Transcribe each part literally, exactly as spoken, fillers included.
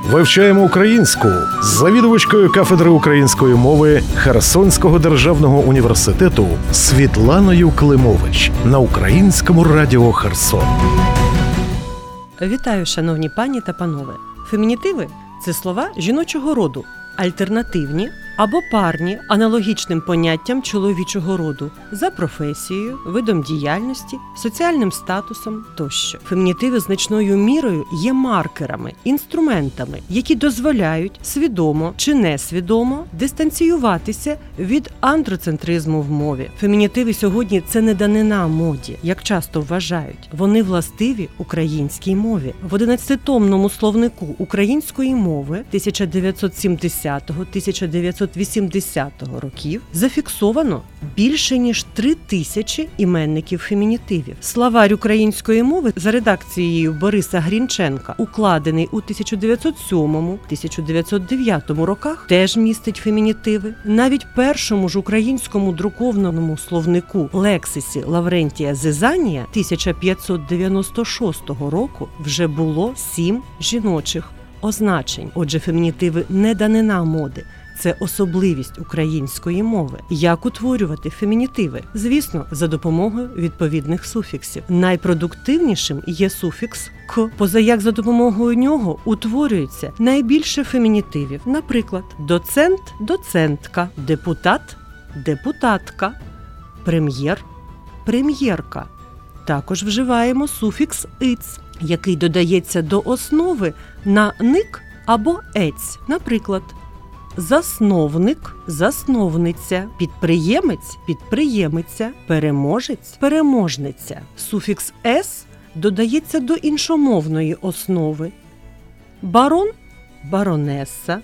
Вивчаємо українську з завідувачкою кафедри української мови Херсонського державного університету Світланою Климович на Українському радіо Херсон. Вітаю, шановні пані та панове. Фемінітиви – це слова жіночого роду, альтернативні або парні аналогічним поняттям чоловічого роду за професією, видом діяльності, соціальним статусом тощо. Фемінітиви значною мірою є маркерами, інструментами, які дозволяють свідомо чи несвідомо дистанціюватися від андроцентризму в мові. Фемінітиви сьогодні – це не данина моді, як часто вважають. Вони властиві українській мові. В одинадцятитомному словнику української мови тисяча дев'ятсот сімдесятого - тисяча дев'ятсот вісімдесятого років зафіксовано більше ніж три тисячі іменників фемінітивів. Словарь української мови за редакцією Бориса Грінченка, укладений у тисяча дев'ятсот сьомому - тисяча дев'ятсот дев'ятому роках, теж містить фемінітиви. Навіть першому ж українському друкованому словнику лексисі Лаврентія Зизанія тисяча п'ятсот дев'яносто шостого року вже було сім жіночих означень. Отже, фемінітиви не данина моди. Це особливість української мови. Як утворювати фемінітиви? Звісно, за допомогою відповідних суфіксів. Найпродуктивнішим є суфікс «к», позаяк за допомогою нього утворюється найбільше фемінітивів. Наприклад, доцент – доцентка, депутат – депутатка, прем'єр – прем'єрка. Також вживаємо суфікс «иц», який додається до основи на «ник» або «ець». Наприклад, засновник – засновниця, підприємець – підприємиця, переможець – переможниця. Суфікс «с» додається до іншомовної основи. Барон – баронеса,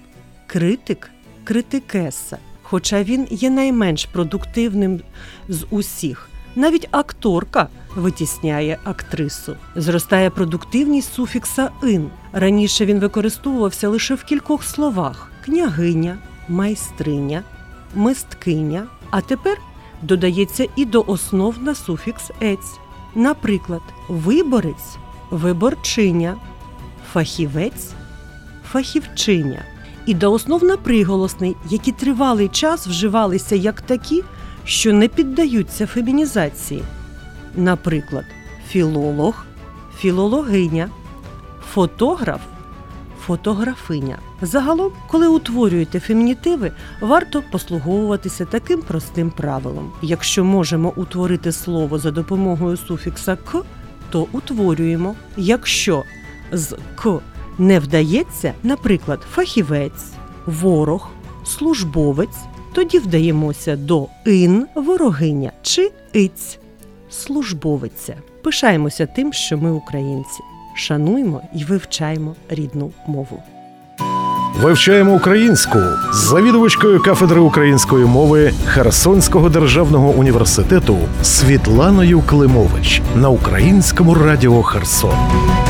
критик – критикеса. Хоча він є найменш продуктивним з усіх. Навіть акторка витісняє актрису. Зростає продуктивність суфікса «ин». Раніше він використовувався лише в кількох словах – княгиня, майстриня, мисткиня, а тепер додається і до основ на суфікс «ець». Наприклад, виборець – виборчиня, фахівець – фахівчиня. І до основ на приголосний, які тривалий час вживалися як такі, що не піддаються фемінізації. Наприклад, філолог – філологиня, фотограф – фотографиня. Загалом, коли утворюєте фемінітиви, варто послуговуватися таким простим правилом. Якщо можемо утворити слово за допомогою суфікса «к», то утворюємо. Якщо з «к» не вдається, наприклад, фахівець, ворог, службовець, тоді вдаємося до «ин» – ворогиня чи «иць» – службовиця. Пишаємося тим, що ми українці. Шануймо і вивчаємо рідну мову. Вивчаємо українську з завідувачкою кафедри української мови Херсонського державного університету Світланою Климович на Українському радіо Херсон.